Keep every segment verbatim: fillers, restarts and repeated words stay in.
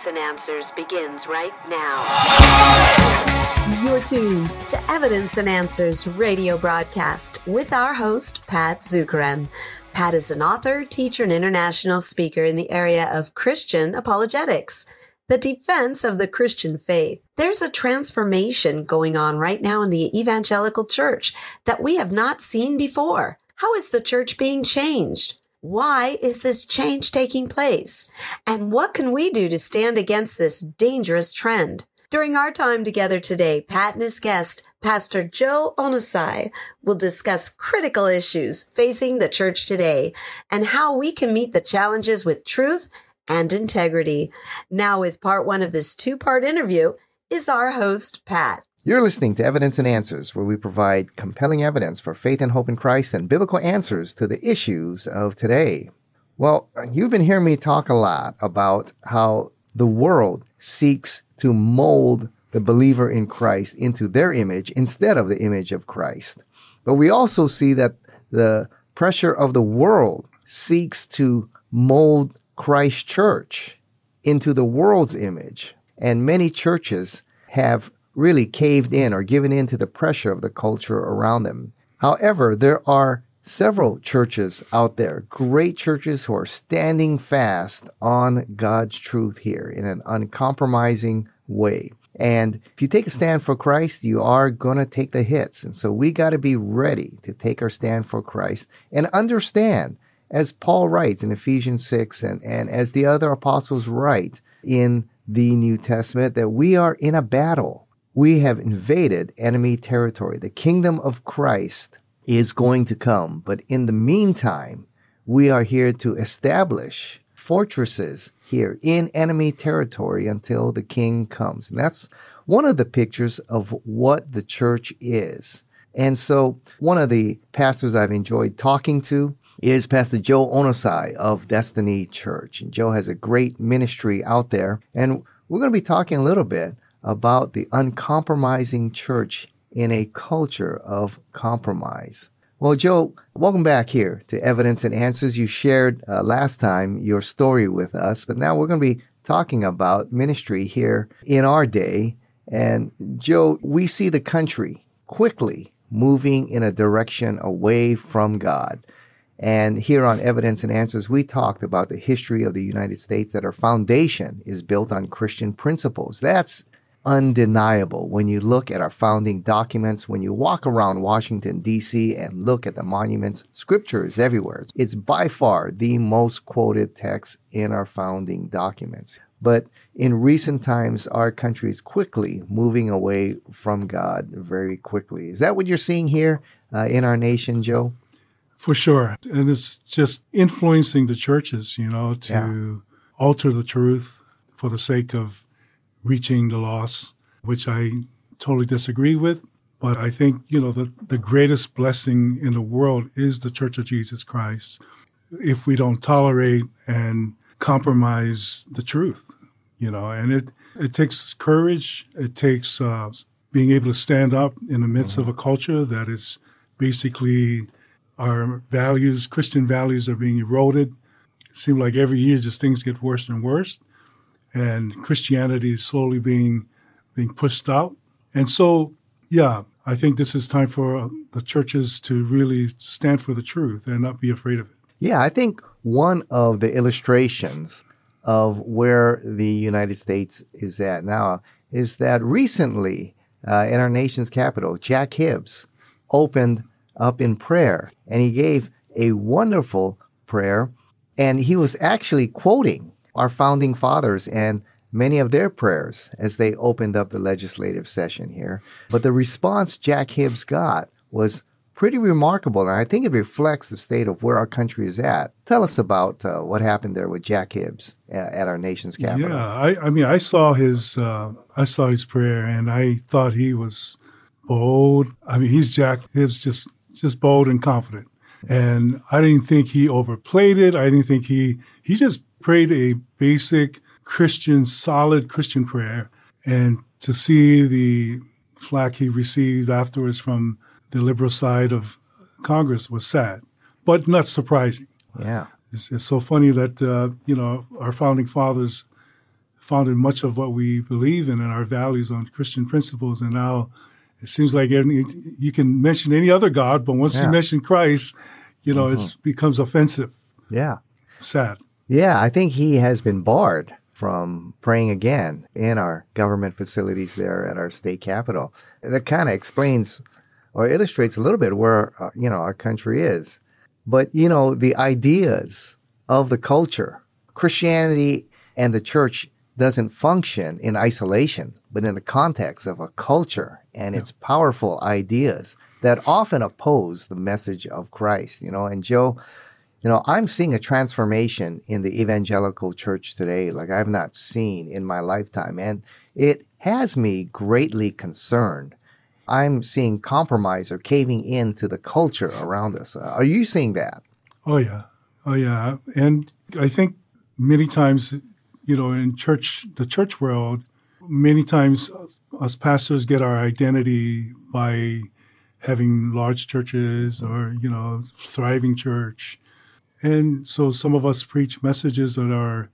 and Answers begins right now. You're tuned to Evidence and Answers radio broadcast with our host, Pat Zukeran. Pat is an author, teacher, and international speaker in the area of Christian apologetics, the defense of the Christian faith. There's a transformation going on right now in the evangelical church that we have not seen before. How is the church being changed? Why is this change taking place? And what can we do to stand against this dangerous trend? During our time together today, Pat and his guest, Pastor Joe Onosai, will discuss critical issues facing the church today and how we can meet the challenges with truth and integrity. Now, with part one of this two-part interview, is our host, Pat. You're listening to Evidence and Answers, where we provide compelling evidence for faith and hope in Christ and biblical answers to the issues of today. Well, you've been hearing me talk a lot about how the world seeks to mold the believer in Christ into their image instead of the image of Christ. But we also see that the pressure of the world seeks to mold Christ's church into the world's image. And many churches have really caved in or given in to the pressure of the culture around them. However, there are several churches out there, great churches who are standing fast on God's truth here in an uncompromising way. And if you take a stand for Christ, you are going to take the hits. And so we got to be ready to take our stand for Christ and understand, as Paul writes in Ephesians six and, and as the other apostles write in the New Testament, that we are in a battle. We have invaded enemy territory. The kingdom of Christ is going to come. But in the meantime, we are here to establish fortresses here in enemy territory until the king comes. And that's one of the pictures of what the church is. And so one of the pastors I've enjoyed talking to is Pastor Joe Onosai of Destiny Church. And Joe has a great ministry out there. And we're going to be talking a little bit about the uncompromising church in a culture of compromise. Well, Joe, welcome back here to Evidence and Answers. You shared uh, last time your story with us, but now we're going to be talking about ministry here in our day. And Joe, we see the country quickly moving in a direction away from God. And here on Evidence and Answers, we talked about the history of the United States, that our foundation is built on Christian principles. That's undeniable when you look at our founding documents. When you walk around Washington, D C and look at the monuments, scripture is everywhere. It's by far the most quoted text in our founding documents. But in recent times, our country is quickly moving away from God very quickly. Is that what you're seeing here uh, in our nation, Joe? For sure. And it's just influencing the churches, you know, to yeah. alter the truth for the sake of reaching the lost, which I totally disagree with. But I think, you know, the, the greatest blessing in the world is the Church of Jesus Christ if we don't tolerate and compromise the truth, you know. And it, it takes courage. It takes uh, being able to stand up in the midst mm-hmm. of a culture that is basically our values, Christian values are being eroded. It seems like every year just things get worse and worse. And Christianity is slowly being being pushed out. And so, yeah, I think this is time for the churches to really stand for the truth and not be afraid of it. Yeah, I think one of the illustrations of where the United States is at now is that recently uh, in our nation's capital, Jack Hibbs opened up in prayer, and he gave a wonderful prayer, and he was actually quoting our founding fathers and many of their prayers as they opened up the legislative session here. But the response Jack Hibbs got was pretty remarkable, and I think it reflects the state of where our country is at. Tell us about uh, what happened there with Jack Hibbs at, at our nation's capital. Yeah, I, I mean, I saw his, uh, I saw his prayer, and I thought he was bold. I mean, he's Jack Hibbs, just just bold and confident. And I didn't think he overplayed it. I didn't think he he just prayed a basic Christian, solid Christian prayer. And to see the flack he received afterwards from the liberal side of Congress was sad, but not surprising. Yeah. It's, it's so funny that, uh, you know, our founding fathers founded much of what we believe in and our values on Christian principles. And now it seems like any, you can mention any other God, but once yeah. you mention Christ, you know, mm-hmm. it becomes offensive. Yeah. Sad. Yeah, I think he has been barred from praying again in our government facilities there at our state capitol. That kind of explains or illustrates a little bit where, uh, you know, our country is. But, you know, the ideas of the culture, Christianity and the church doesn't function in isolation, but in the context of a culture and its powerful ideas that often oppose the message of Christ, you know. And Joe, you know, I'm seeing a transformation in the evangelical church today like I've not seen in my lifetime. And it has me greatly concerned. I'm seeing compromise or caving into the culture around us. Uh, are you seeing that? Oh, yeah. Oh, yeah. And I think many times, you know, in church, the church world, many times us pastors get our identity by having large churches or, you know, thriving church. And so some of us preach messages that are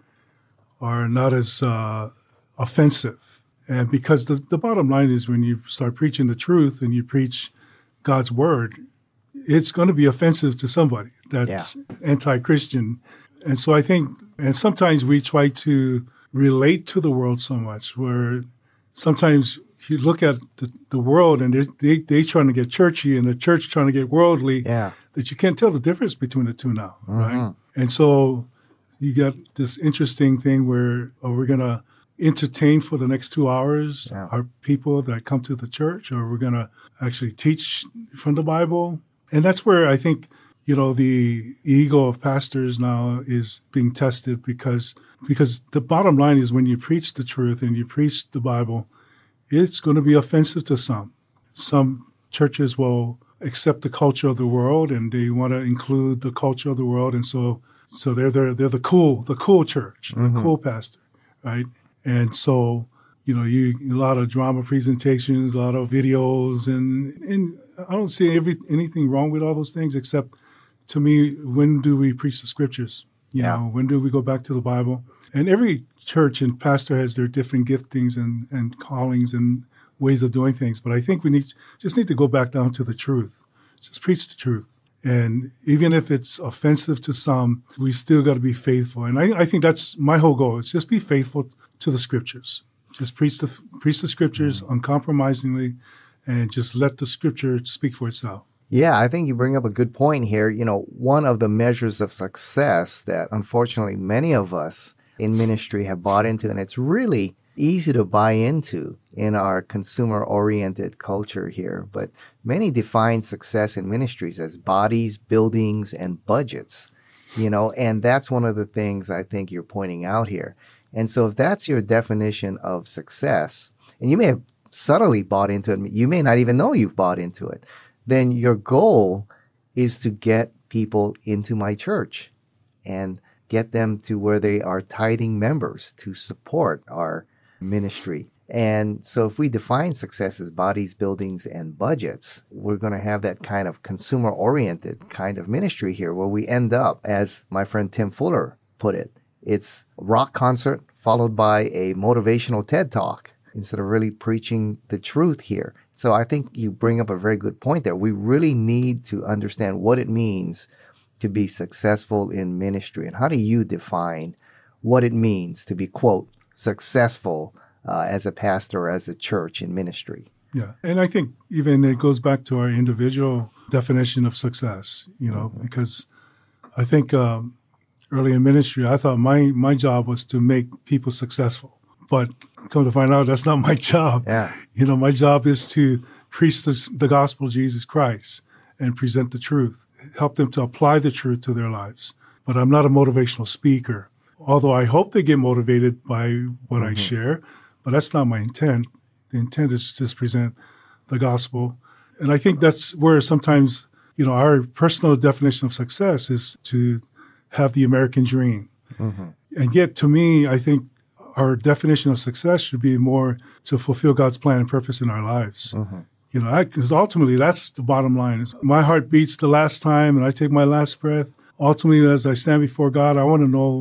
are not as uh, offensive. And because the, the bottom line is when you start preaching the truth and you preach God's word, it's going to be offensive to somebody that's yeah. anti-Christian. And so I think, and sometimes we try to relate to the world so much where sometimes you look at the, the world and they, they, they trying to get churchy and the church trying to get worldly, yeah. that you can't tell the difference between the two now, mm-hmm. right? And so you got this interesting thing where oh, we're going to entertain for the next two hours yeah. our people that come to the church, or we're going to actually teach from the Bible. And that's where I think, you know, the ego of pastors now is being tested because because the bottom line is when you preach the truth and you preach the Bible, it's going to be offensive to some. Some churches will accept the culture of the world and they want to include the culture of the world. And so so they're they're, they're the cool, the cool church, mm-hmm. the cool pastor, right? And so, you know, you a lot of drama presentations, a lot of videos, and and I don't see every, anything wrong with all those things, except to me, when do we preach the scriptures? You yeah. know, when do we go back to the Bible? And every church and pastor has their different giftings and, and callings and ways of doing things. But I think we need just need to go back down to the truth. Just preach the truth. And even if it's offensive to some, we still got to be faithful. And I, I think that's my whole goal. It's just be faithful to the scriptures. Just preach the preach the scriptures mm-hmm. uncompromisingly, and just let the scripture speak for itself. Yeah, I think you bring up a good point here. You know, one of the measures of success that unfortunately many of us in ministry have bought into, and it's really easy to buy into in our consumer-oriented culture here, but many define success in ministries as bodies, buildings, and budgets, you know, and that's one of the things I think you're pointing out here. And so if that's your definition of success, and you may have subtly bought into it, you may not even know you've bought into it, then your goal is to get people into my church and get them to where they are tithing members to support our ministry. And so if we define success as bodies, buildings, and budgets, we're going to have that kind of consumer-oriented kind of ministry here where we end up, as my friend Tim Fuller put it, it's a rock concert followed by a motivational TED Talk instead of really preaching the truth here. So I think you bring up a very good point there. We really need to understand what it means to be successful in ministry. And how do you define what it means to be, quote, successful uh, as a pastor or as a church in ministry? Yeah. And I think even it goes back to our individual definition of success, you know, mm-hmm. because I think um, early in ministry, I thought my, my job was to make people successful. But come to find out, that's not my job. Yeah. You know, my job is to preach the, the gospel of Jesus Christ and present the truth, help them to apply the truth to their lives. But I'm not a motivational speaker, although I hope they get motivated by what mm-hmm. I share, but that's not my intent. The intent is to just present the gospel. And I think that's where sometimes, you know, our personal definition of success is to have the American dream. Mm-hmm. And yet, to me, I think our definition of success should be more to fulfill God's plan and purpose in our lives. Mm-hmm. You know, because ultimately that's the bottom line. Is my heart beats the last time and I take my last breath. Ultimately, as I stand before God, I want to know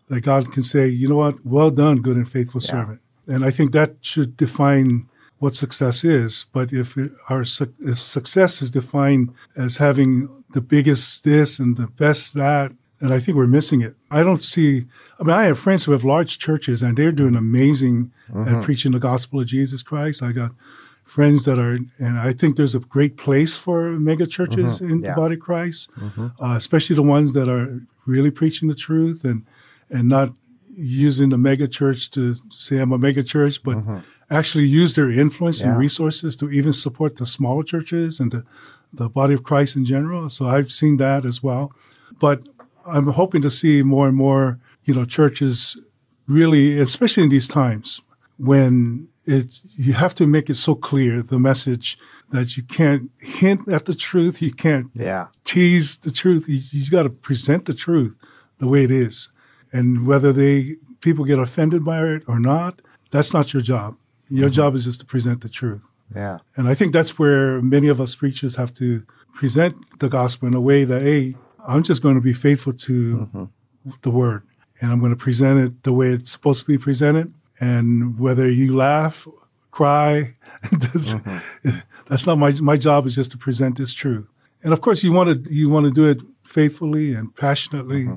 that God can say, you know what, well done, good and faithful Yeah. servant. And I think that should define what success is. But if it, our su- if success is defined as having the biggest this and the best that, and I think we're missing it. I don't see, I mean, I have friends who have large churches and they're doing amazing Mm-hmm. at preaching the gospel of Jesus Christ. I got friends that are, and I think there's a great place for mega churches in Yeah. the body of Christ, uh, especially the ones that are really preaching the truth and, and not using the mega church to say I'm a mega church, but actually use their influence Yeah. and resources to even support the smaller churches and the, the body of Christ in general. So I've seen that as well. But I'm hoping to see more and more, you know, churches really, especially in these times when it's, you have to make it so clear, the message, that you can't hint at the truth. You can't Yeah. tease the truth. You, you got to present the truth the way it is. And whether they people get offended by it or not, that's not your job. Your job is just to present the truth. Yeah. And I think that's where many of us preachers have to present the gospel in a way that, hey, I'm just going to be faithful to the word. And I'm going to present it the way it's supposed to be presented. And whether you laugh, cry, that's, that's not my my job. Is just to present this truth. And of course, you want to you want to do it faithfully and passionately.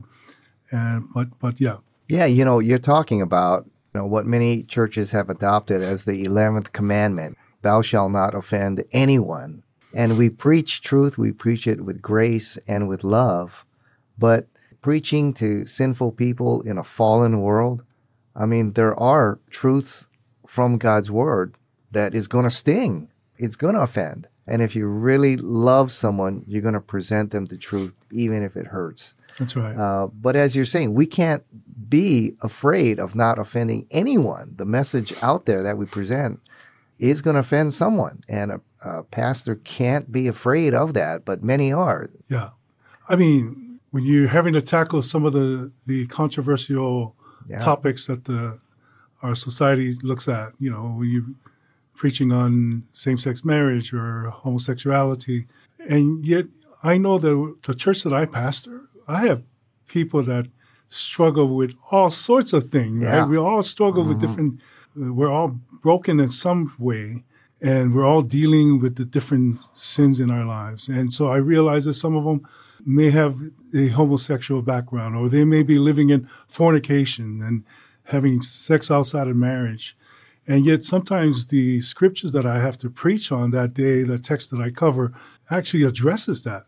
And but but yeah, Yeah, you know, you're talking about you know what many churches have adopted as the eleventh commandment: "Thou shalt not offend anyone." And we preach truth, we preach it with grace and with love, but preaching to sinful people in a fallen world, I mean, there are truths from God's word that is going to sting. It's going to offend. And if you really love someone, you're going to present them the truth, even if it hurts. that's right. Uh, but as you're saying, we can't be afraid of not offending anyone. The message out there that we present is going to offend someone. And a, a pastor can't be afraid of that, but many are. Yeah. I mean, when you're having to tackle some of the, the controversial Yeah. topics that the our society looks at, you know, when you're preaching on same-sex marriage or homosexuality, and yet I know that the church that I pastor, I have people that struggle with all sorts of things, Yeah. right? We all struggle with different, we're all broken in some way, and we're all dealing with the different sins in our lives. And so I realize that some of them may have a homosexual background, or they may be living in fornication and having sex outside of marriage. And yet sometimes the scriptures that I have to preach on that day, the text that I cover, actually addresses that.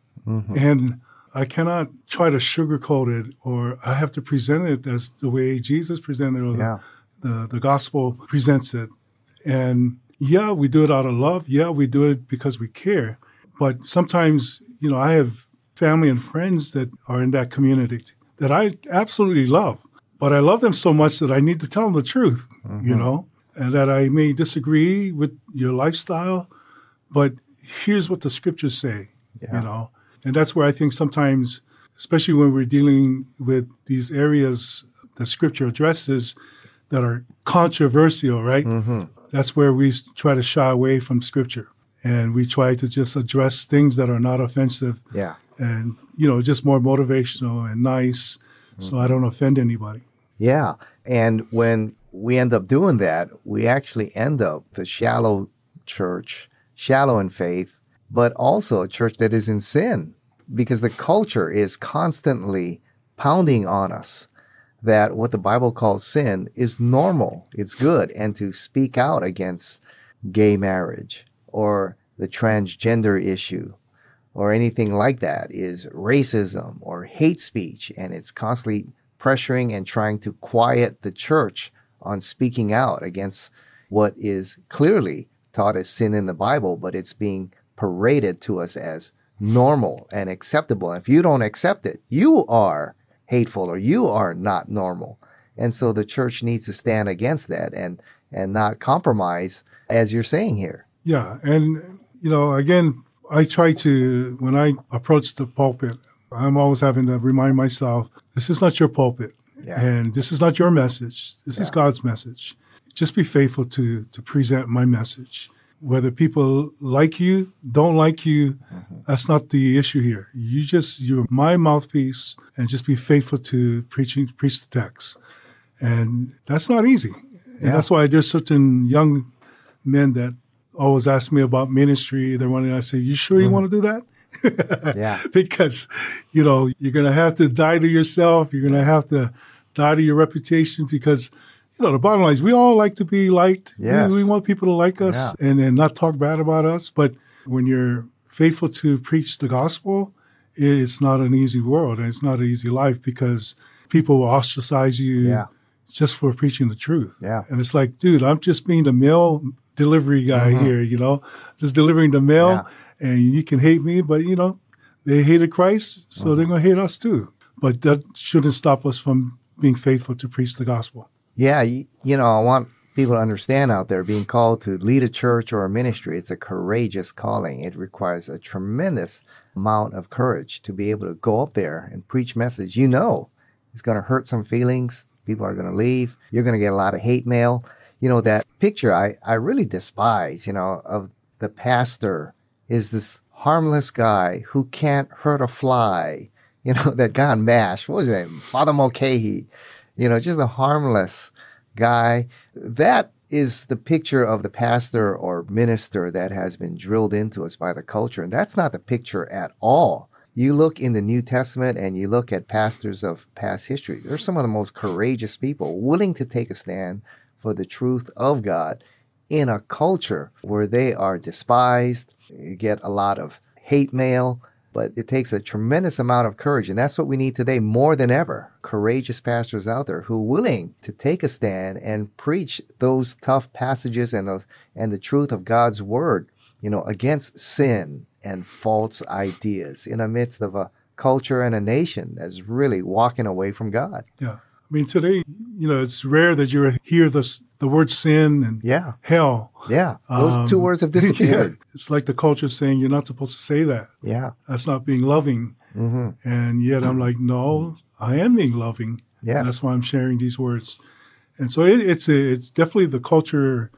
And I cannot try to sugarcoat it, or I have to present it as the way Jesus presented it, or Yeah. the, the, the gospel presents it. And yeah, we do it out of love. Yeah, we do it because we care. But sometimes, you know, I have family and friends that are in that community that I absolutely love. But I love them so much that I need to tell them the truth, you know, and that I may disagree with your lifestyle, but here's what the scriptures say, Yeah. you know. And that's where I think sometimes, especially when we're dealing with these areas that scripture addresses that are controversial, right? That's where we try to shy away from scripture. And we try to just address things that are not offensive Yeah. and, you know, just more motivational and nice, so I don't offend anybody. Yeah. And when we end up doing that, we actually end up the shallow church, shallow in faith, but also a church that is in sin, because the culture is constantly pounding on us that what the Bible calls sin is normal, it's good, and to speak out against gay marriage or the transgender issue or anything like that is racism or hate speech, and it's constantly pressuring and trying to quiet the church on speaking out against what is clearly taught as sin in the Bible, but it's being paraded to us as normal and acceptable. If you don't accept it, you are hateful or you are not normal. And so the church needs to stand against that and, and not compromise, as you're saying here. Yeah. And, you know, again, I try to, when I approach the pulpit, I'm always having to remind myself, this is not your pulpit. Yeah. And this is not your message. This is Yeah. God's message. Just be faithful to, to present my message. Whether people like you, don't like you, mm-hmm. that's not the issue here. You just, you're my mouthpiece, and just be faithful to preaching, preach the text. And that's not easy. And yeah. that's why there's certain young men that always ask me about ministry. They're wondering, I say, you sure you mm-hmm. want to do that? yeah. Because, you know, you're going to have to die to yourself. You're going to have to die to your reputation because, you know, the bottom line is we all like to be liked. Yes. We, we want people to like us yeah. and, and not talk bad about us. But when you're faithful to preach the gospel, it's not an easy world and it's not an easy life because people will ostracize you yeah. just for preaching the truth. Yeah. And it's like, dude, I'm just being the mail delivery guy mm-hmm. here, you know, just delivering the mail yeah. and you can hate me, but, you know, they hated Christ, so mm-hmm. they're going to hate us too. But that shouldn't stop us from being faithful to preach the gospel. Yeah, you, you know, I want people to understand out there being called to lead a church or a ministry. It's a courageous calling. It requires a tremendous amount of courage to be able to go up there and preach message. You know, it's going to hurt some feelings. People are going to leave. You're going to get a lot of hate mail. You know, that picture I, I really despise, you know, of the pastor is this harmless guy who can't hurt a fly. You know, that guy on MASH, what was his name? Father Mulcahy. You know, just a harmless guy. That is the picture of the pastor or minister that has been drilled into us by the culture. And that's not the picture at all. You look in the New Testament and you look at pastors of past history. They're some of the most courageous people willing to take a stand for the truth of God in a culture where they are despised. You get a lot of hate mail. But it takes a tremendous amount of courage, and that's what we need today more than ever. Courageous pastors out there who are willing to take a stand and preach those tough passages and those, and the truth of God's word, you know, against sin and false ideas in the midst of a culture and a nation that's really walking away from God. Yeah. I mean, today, you know, it's rare that you hear this, the word sin and yeah. hell. Yeah. Those um, two words have disappeared. Yeah. It's like the culture saying you're not supposed to say that. Yeah. That's not being loving. Mm-hmm. And yet I'm like, no, I am being loving. Yes. That's why I'm sharing these words. And so it, it's a, it's definitely the culture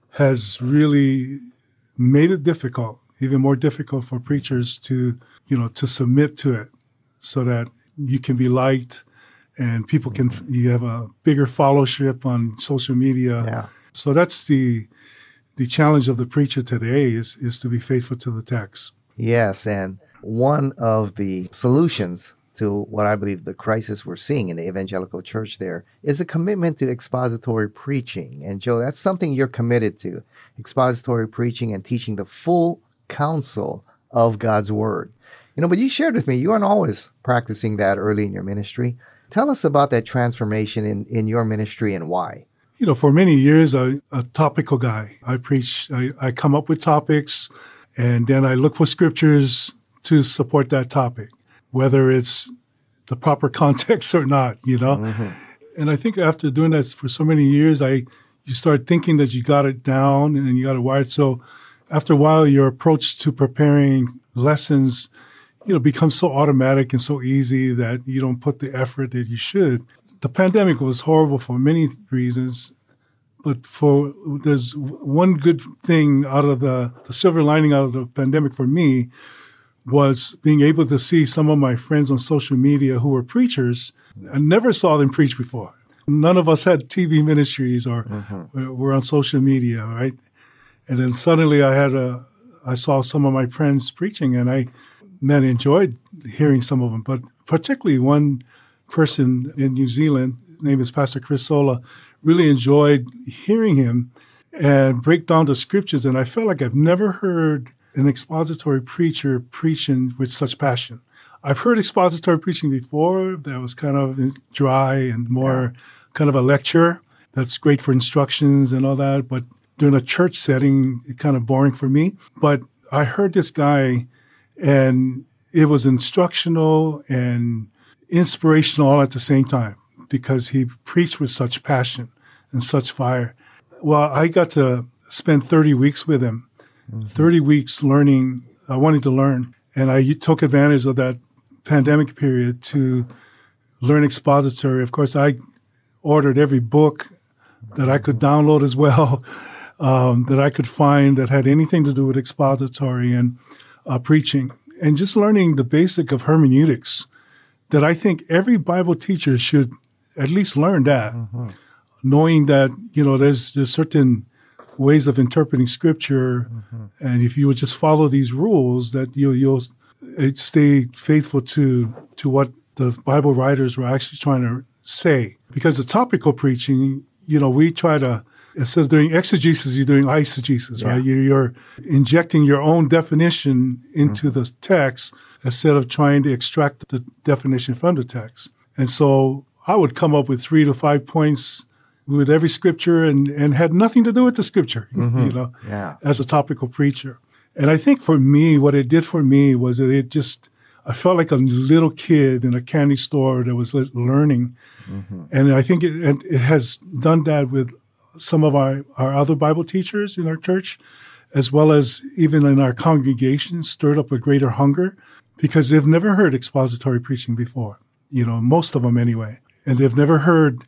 has really made it difficult, even more difficult for preachers to, you know, to submit to it so that you can be liked. And people can, you have a bigger followership on social media. Yeah. So that's the the challenge of the preacher today is, is to be faithful to the text. Yes. And one of the solutions to what I believe the crisis we're seeing in the evangelical church there is a commitment to expository preaching. And Joe, that's something you're committed to, expository preaching and teaching the full counsel of God's word. You know, but you shared with me, you aren't always practicing that early in your ministry. Tell us about that transformation in, in your ministry and why. You know, for many years, I'm a topical guy. I preach, I, I come up with topics, and then I look for scriptures to support that topic, whether it's the proper context or not, you know. Mm-hmm. And I think after doing that for so many years, I you start thinking that you got it down and you got it wired. So after a while, your approach to preparing lessons you know, becomes so automatic and so easy that you don't put the effort that you should. The pandemic was horrible for many reasons, but for there's one good thing out of the, the silver lining out of the pandemic for me was being able to see some of my friends on social media who were preachers. I never saw them preach before. None of us had T V ministries or mm-hmm. were on social media, right? And then suddenly I had a, I saw some of my friends preaching and I Man, enjoyed hearing some of them, but particularly one person in New Zealand, his name is Pastor Chris Sola, really enjoyed hearing him and break down the scriptures. And I felt like I've never heard an expository preacher preaching with such passion. I've heard expository preaching before that was kind of dry and more yeah. kind of a lecture. That's great for instructions and all that. But during a church setting, it's kind of boring for me. But I heard this guy and it was instructional and inspirational all at the same time because he preached with such passion and such fire. Well, I got to spend thirty weeks with him, mm-hmm. thirty weeks learning. I wanted to learn. And I took advantage of that pandemic period to learn expository. Of course, I ordered every book that I could download as well. um, that I could find that had anything to do with expository and uh, preaching, and just learning the basic of hermeneutics that I think every Bible teacher should at least learn that, mm-hmm. knowing that, you know, there's, there's certain ways of interpreting scripture. Mm-hmm. And if you would just follow these rules, that you, you'll stay faithful to, to what the Bible writers were actually trying to say. Because the topical preaching, you know, we try to, instead of doing exegesis, you're doing eisegesis, yeah. right? You're, you're injecting your own definition into mm-hmm. the text instead of trying to extract the definition from the text. And so I would come up with three to five points with every scripture and, and had nothing to do with the scripture, mm-hmm. you know, yeah. as a topical preacher. And I think for me, what it did for me was that it just, I felt like a little kid in a candy store that was learning. Mm-hmm. And I think it, it has done that with some of our, our other Bible teachers in our church, as well as even in our congregation, stirred up a greater hunger because they've never heard expository preaching before, you know, most of them anyway. And they've never heard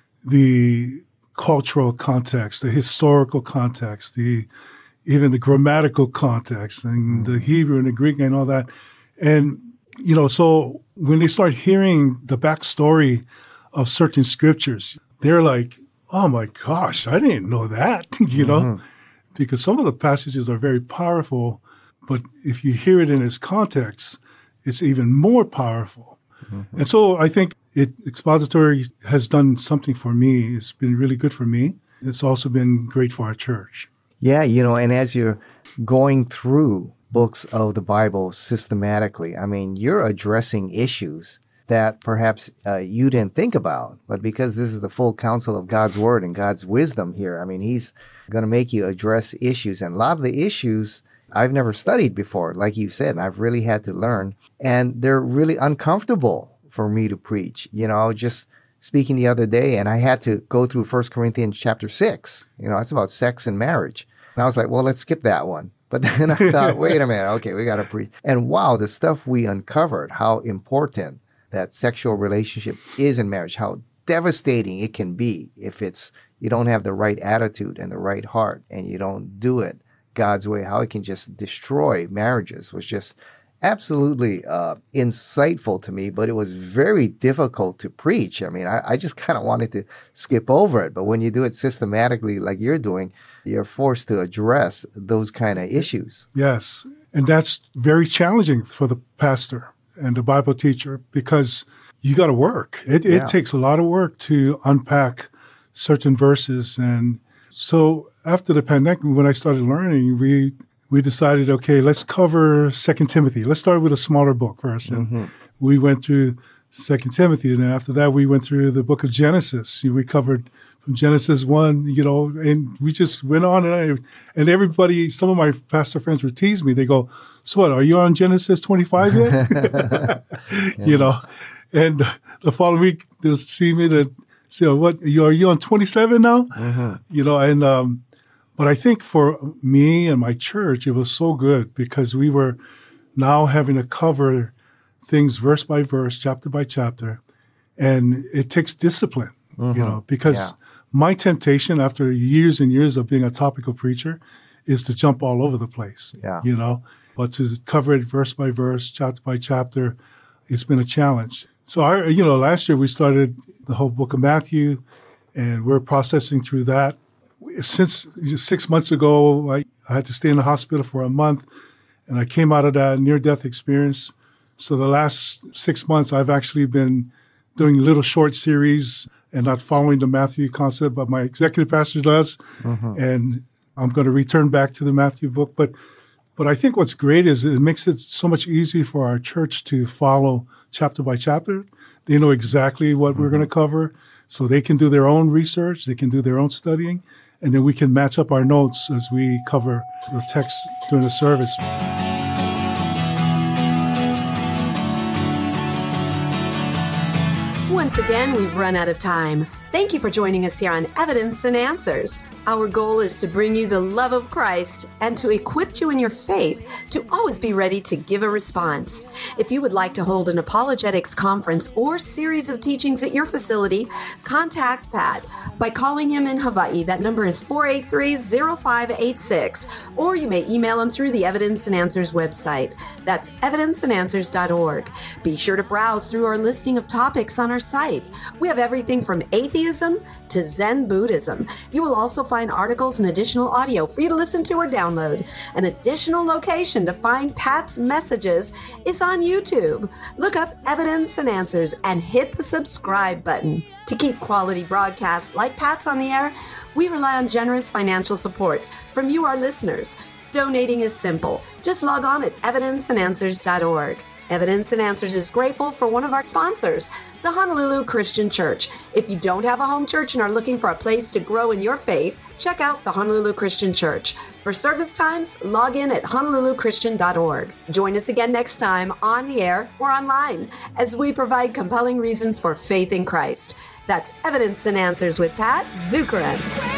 the cultural context, the historical context, the even the grammatical context and mm-hmm. the Hebrew and the Greek and all that. And, you know, so when they start hearing the backstory of certain scriptures, they're like, oh my gosh, I didn't know that, you know, mm-hmm. because some of the passages are very powerful, but if you hear it in its context, it's even more powerful. Mm-hmm. And so I think it expository has done something for me. It's been really good for me. It's also been great for our church. Yeah, you know, and as you're going through books of the Bible systematically, I mean, you're addressing issues that perhaps uh, you didn't think about. But because this is the full counsel of God's word and God's wisdom here, I mean, he's going to make you address issues. And a lot of the issues I've never studied before, like you said, and I've really had to learn. And they're really uncomfortable for me to preach. You know, I was just speaking the other day, and I had to go through First Corinthians chapter six. You know, it's about sex and marriage. And I was like, well, let's skip that one. But then I thought, wait a minute, okay, we got to preach. And wow, the stuff we uncovered, how important that sexual relationship is in marriage, how devastating it can be if it's you don't have the right attitude and the right heart and you don't do it God's way, how it can just destroy marriages was just absolutely uh, insightful to me, but it was very difficult to preach. I mean, I, I just kind of wanted to skip over it. But when you do it systematically like you're doing, you're forced to address those kind of issues. Yes. And that's very challenging for the pastor and the Bible teacher because you got to work. It, yeah. it takes a lot of work to unpack certain verses. And so after the pandemic, when I started learning, we we decided, okay, let's cover Second Timothy. Let's start with a smaller book first. And mm-hmm. we went through Second Timothy. And after that, we went through the book of Genesis. We covered from Genesis one, you know, and we just went on. And, I, and everybody, some of my pastor friends would tease me. They go, so what, are you on Genesis twenty-five yet? yeah. You know, and the following week, they'll see me to say, what, are you, are you on twenty-seven now? Mm-hmm. You know, and, um, but I think for me and my church, it was so good because we were now having to cover things verse by verse, chapter by chapter. And it takes discipline, mm-hmm. you know, because yeah. my temptation after years and years of being a topical preacher is to jump all over the place, yeah. you know, but to cover it verse by verse, chapter by chapter, it's been a challenge. So, I, you know, last year we started the whole book of Matthew and we're processing through that. Since six months ago, I, I had to stay in the hospital for a month, and I came out of that near-death experience. So the last six months, I've actually been doing little short series and not following the Matthew concept, but my executive pastor does. Mm-hmm. And I'm going to return back to the Matthew book. But but I think what's great is it makes it so much easier for our church to follow chapter by chapter. They know exactly what mm-hmm. we're going to cover, so they can do their own research. They can do their own studying. And then we can match up our notes as we cover the text during the service. Once again, we've run out of time. Thank you for joining us here on Evidence and Answers. Our goal is to bring you the love of Christ and to equip you in your faith to always be ready to give a response. If you would like to hold an apologetics conference or series of teachings at your facility, contact Pat by calling him in Hawaii. That number is four eight three, zero five eight six, or you may email him through the Evidence and Answers website. That's evidence and answers dot org. Be sure to browse through our listing of topics on our site. We have everything from atheism to Zen Buddhism. You will also find articles and additional audio for you to listen to or download. An additional location to find Pat's messages is on YouTube. Look up Evidence and Answers and hit the subscribe button. To keep quality broadcasts like Pat's on the air, we rely on generous financial support from you, our listeners. Donating is simple. Just log on at evidence and answers dot org. Evidence and Answers is grateful for one of our sponsors, the Honolulu Christian Church. If you don't have a home church and are looking for a place to grow in your faith, check out the Honolulu Christian Church. For service times, log in at honolulu christian dot org. Join us again next time on the air or online as we provide compelling reasons for faith in Christ. That's Evidence and Answers with Pat Zukeran.